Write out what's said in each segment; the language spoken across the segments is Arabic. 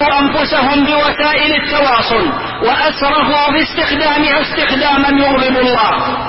أنفسهم بوسائل التواصل وأسرفوا في استخدامها استخداما يغضب الله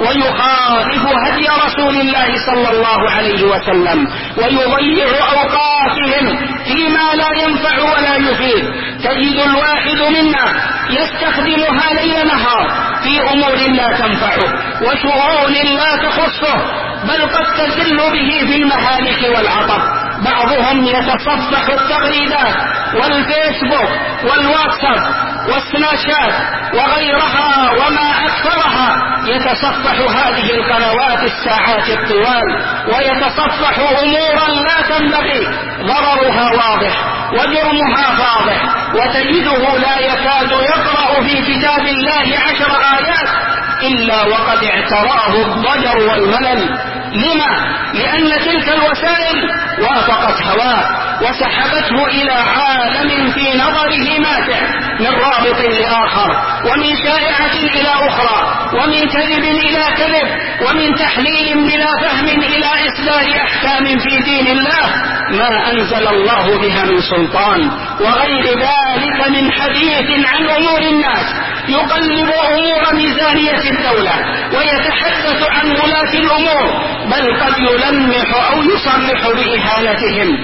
ويخالف هدي رسول الله صلى الله عليه وسلم، ويضيع أوقاتهم فيما لا ينفع ولا يفيد. تجد الواحد منا يستخدمها ليل نهار في أمور لا تنفعه وشؤون لا تخصه، بل قد تزل به في المهالك والعطب. بعضهم يتصفح التغريدات والفيسبوك والواتساب والسناشات وغيرها وما أكثرها، يتصفح هذه القنوات الساعات الطوال ويتصفح أمورا لا تنبغي، ضررها واضح وجرمها فاضح، وتجده لا يكاد يقرأ في كتاب الله 10 آيات إلا وقد اعتراه الضجر والملل. لما؟ لأن تلك الوسائل وافقت هواه وسحبته إلى عالم في نظره ماتع، من رابط لآخر، ومن شائعة إلى أخرى، ومن كذب إلى كذب، ومن تحليل بلا فهم إلى إصدار أحكام في دين الله ما أنزل الله بها من سلطان، وغير ذلك من حديث عن أمور الناس، يقلب أمور ميزانية الدولة ويتحدث عن ولاة الأمور، بل قد يلمح أو يصرح بإهانتهم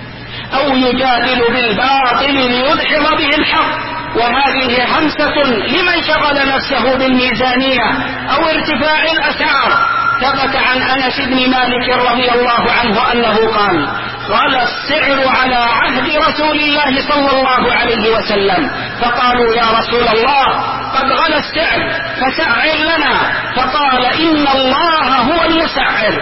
أو يجادل بالباطل ليدحض به الحق. وهذه همسة لمن شغل نفسه بالميزانية أو ارتفاع الأسعار. ثبت عن أنس بن مالك رضي الله عنه أنه قال: غلى السعر على عهد رسول الله صلى الله عليه وسلم، فقالوا: يا رسول الله قد غلى السعر فسعر لنا، فقال: إن الله هو المسعر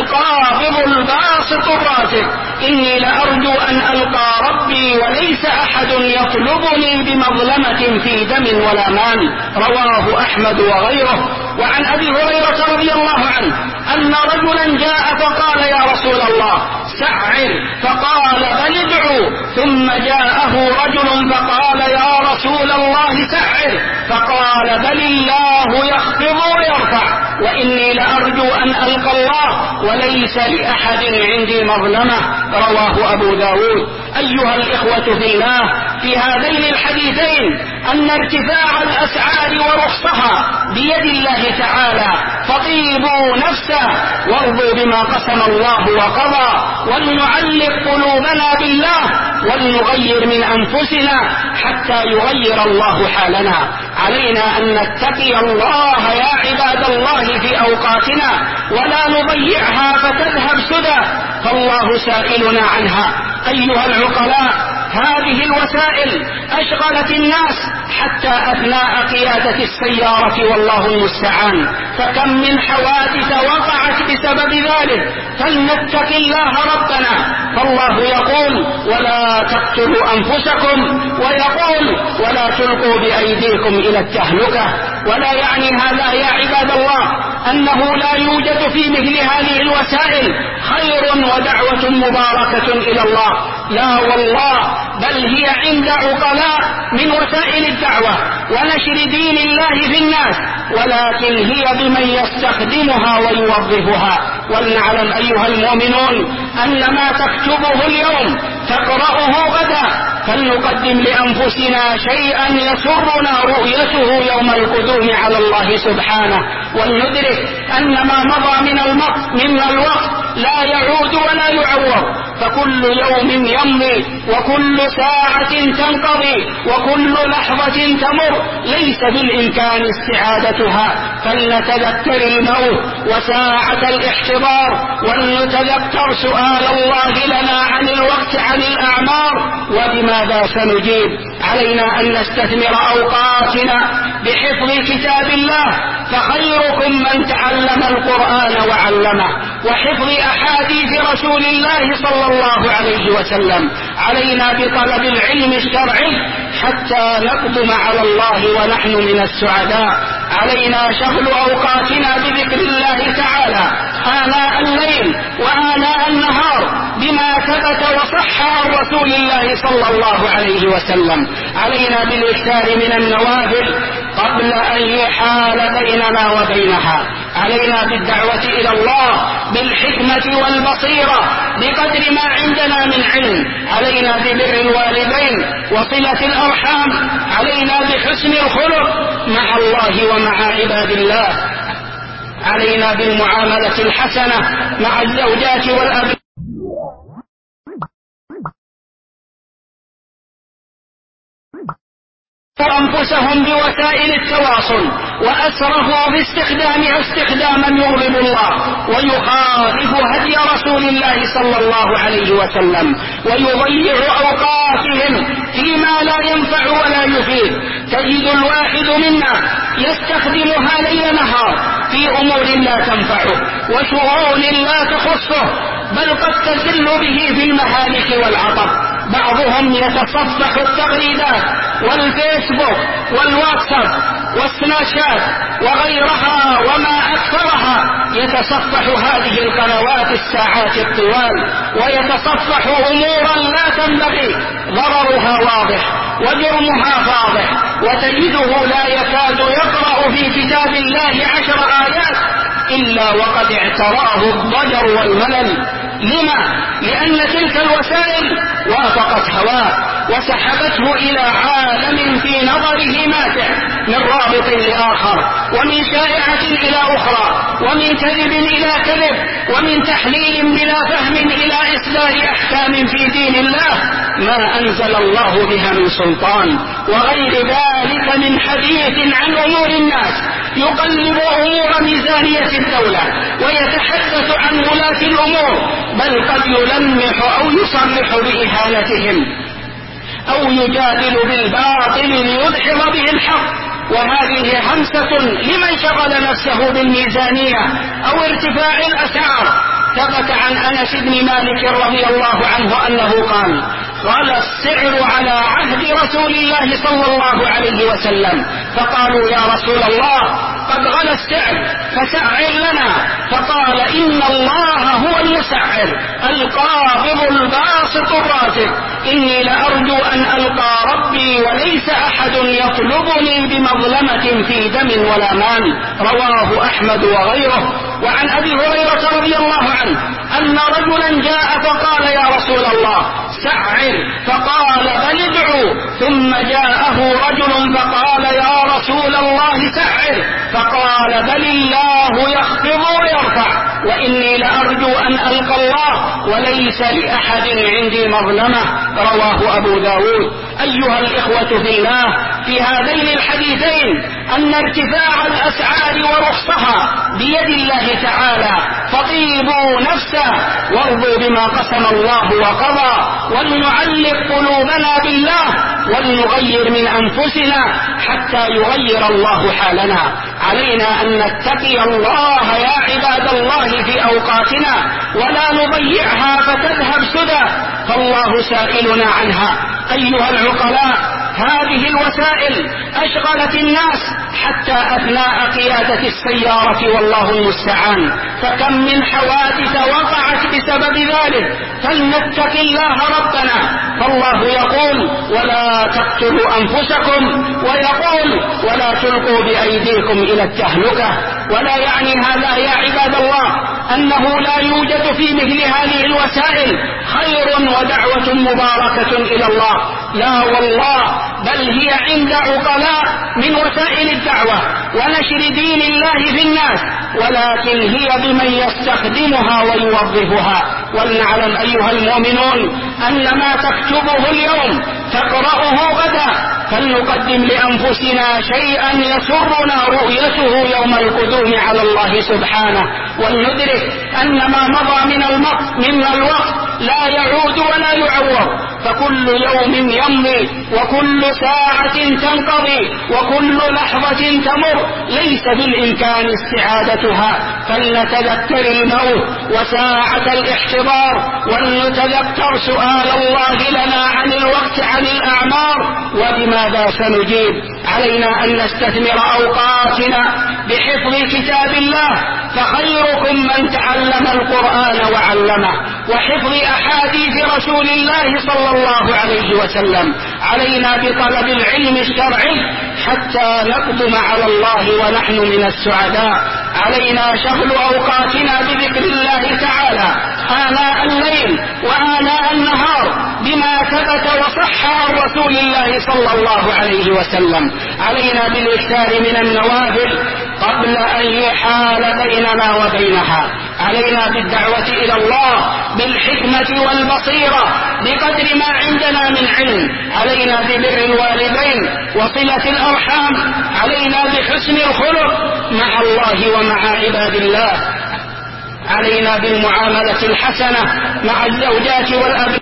القابض الباسط الرازق، إني لأرجو أن ألقى ربي وليس أحد يطلبني بمظلمة في دم ولا مال. رواه أحمد وغيره. وعن أبي هريرة رضي الله عنه أن رجلا جاء فقال: يا رسول الله سعر، فقال: بل ادعوا. ثم جاءه رجل فقال: يا رسول الله سعر، فقال: بل الله يخفض ويرفع، وإني لأرجو أن ألقى الله وليس لأحد عندي مظلمة. رواه أبو داود. أيها الإخوة في الله، في هذين الحديثين أن ارتفاع الأسعار ورخصها بيد الله تعالى، فطيبوا نفسه وارضوا بما قسم الله وقضى، ولنعلق قلوبنا بالله ولنغير من أنفسنا حتى يغير الله حالنا. علينا أن نتقي الله يا عباد الله في أوقاتنا ولا نضيعها فتذهب سدى، فالله سائلنا عنها. أيها العقلاء، هذه الوسائل أشغلت الناس حتى أثناء قيادة السيارة، والله المستعان، فكم من حوادث وقعت بسبب ذلك. فلنتق الله ربنا، فالله يقول: ولا تقتلوا أنفسكم، ويقول: ولا تلقوا بأيديكم إلى التهلكة. ولا يعني هذا يا عباد الله أنه لا يوجد في مثل هذه الوسائل خير ودعوة مباركة إلى الله، لا والله، بل هي عند عقلاء من وسائل الدعوة ونشر دين الله في الناس، ولكن هي بمن يستخدمها ويوظفها. ولنعلم أيها المؤمنون أن ما تكتبه اليوم تقرأه غدا، فلنقدم لأنفسنا شيئا يسرنا رؤيته يوم القدوم على الله سبحانه، ولندرك أن ما مضى من الوقت لا يعود ولا يعوض، فكل يوم يمضي وكل ساعة تنقضي وكل لحظة تمر ليس بالإمكان استعادتها. فلنتذكر الموت وساعة الاحتضار، ولنتذكر سؤال الله لنا عن الوقت عن الأعمار وبماذا سنجيب. علينا أن نستثمر أوقاتنا بحفظ كتاب الله، فخيركم من تعلم القرآن وعلمه، وحفظ أحاديث رسول الله صلى الله عليه وسلم. علينا بطلب العلم الشرعي حتى نقدم على الله ونحن من السعداء. علينا شغل أوقاتنا بذكر الله تعالى آناء الليل وآناء النهار بما ثبت وصح عن رسول الله صلى الله عليه وسلم. علينا بالإكثار من النوافل قبل أن يحال بيننا وبينها. علينا بالدعوة إلى الله بالحكمة والبصيرة بقدر ما عندنا من علم. علينا ببر الوالدين وصلة الأرحام. علينا بحسن الخلق مع الله ومع عباد الله. علينا بالمعاملة الحسنة مع الزوجات والأبناء أنفسهم بوسائل التواصل وأسرفوا باستخدامها استخداما يغضب الله ويخالف هدي رسول الله صلى الله عليه وسلم، ويضيع أوقاتهم فيما لا ينفع ولا يفيد. تجد الواحد منا يستخدمها ليل نهار في أمور لا تنفعه وشؤون لا تخصه، بل قد تزل به في المهالك والعطب. بعضهم يتصفح التغريدات والفيسبوك والواتساب والسناشات وغيرها وما أكثرها، يتصفح هذه القنوات الساعات الطوال ويتصفح أمورا لا تنبغي، ضررها واضح وجرمها فاضح، وتجده لا يكاد يقرأ في كتاب الله 10 آيات إلا وقد اعتراه الضجر والملل. لما؟ لأن تلك الوسائل وافقت هواه وسحبته إلى عالم في نظره ماتع، من رابط لآخر، ومن شائعة إلى أخرى، ومن كذب إلى كذب، ومن تحليل بلا فهم إلى إصدار أحكام في دين الله ما أنزل الله بها من سلطان، وغير ذلك من حديث عن أمور الناس، يقلب أمور ميزانية الدولة ويتحدث عن ولاة الأمور، بل قد يلمح أو يصرح بإهانتهم أو يجادل بالباطل ليدحض به الحق. وهذه همسة لمن شغل نفسه بالميزانية أو ارتفاع الأسعار. ثبت عن أنس بن مالك رضي الله عنه أنه قال: غلى السعر على عهد رسول الله صلى الله عليه وسلم، فقالوا: يا رسول الله قد غلى السعر فسعر لنا، فقال: إن الله هو المسعر القابض الباسط الرازق، إني لأرجو أن ألقى ربي وليس أحد يطلبني بمظلمة في دم ولا مال. رواه أحمد وغيره. وعن أبي هريرة رضي الله عنه أن رجلا جاء فقال: يا رسول الله سعر، فقال: بل ادعوا. ثم جاءه رجل فقال: يا رسول الله سعر، فقال: بل الله يخفض ويرفع، وإني لأرجو أن ألقى الله وليس لأحد عندي مظلمة. رواه أبو داود. أيها الإخوة في الله، في هذين الحديثين أن ارتفاع الأسعار ورخصها بيد الله تعالى، فطيبوا نفسه وارضوا بما قسم الله وقضى، ولنعلق قلوبنا بالله ولنغير من أنفسنا حتى يغير الله حالنا. علينا أن نتقي الله يا عباد الله في أوقاتنا ولا نضيعها فتذهب سدى، فالله سائلنا عنها. أيها العقلاء، هذه الوسائل أشغلت الناس حتى أثناء قيادة السيارة والله المستعان، فكم من حوادث وقعت بسبب ذلك. فلنتق الله ربنا، فالله يقول: ولا تقتلوا أنفسكم، ويقول: ولا تلقوا بأيديكم إلى التهلكة. ولا يعني هذا يا عباد الله أنه لا يوجد في مثل هذه الوسائل خير ودعوة مباركة إلى الله، لا والله، بل هي عند عقلاء من وسائل الدعوة ونشر دين الله في الناس، ولكن هي بمن يستخدمها ويوظفها. ولنعلم أيها المؤمنون أن ما تكتبه اليوم تقرأه غدا، فلنقدم لأنفسنا شيئا يسرنا رؤيته يوم القدوم على الله سبحانه، ولندرك أن ما مضى من الوقت لا يعود ولا يعوض، فكل يوم يمضي وكل ساعة تنقضي وكل لحظة تمر ليس بالإمكان استعادتها. فلنتذكر الموت وساعة الاحتضار، ولنتذكر سؤال الله لنا عن الوقت عن الأعمار وبماذا سنجيب. علينا أن نستثمر أوقاتنا بحفظ كتاب الله، فخيركم من تعلم القرآن وعلمه، وحفظ أحاديث رسول الله صلى الله عليه وسلم. علينا بطلب العلم الشرعي حتى نقدم على الله ونحن من السعداء. علينا شغل أوقاتنا بذكر الله تعالى آناء الليل وآناء النهار بما ثبت وصح عن رسول الله صلى الله عليه وسلم. علينا بالاكثار من النوافل قبل أن يحال بيننا وبينها. علينا بالدعوة إلى الله بالحكمة والبصيرة بقدر ما عندنا من علم. علينا ببر الوالدين وصلة الأرحام. علينا بحسن الخلق مع الله ومع عباد الله. علينا بالمعاملة الحسنة مع الزوجات والأبناء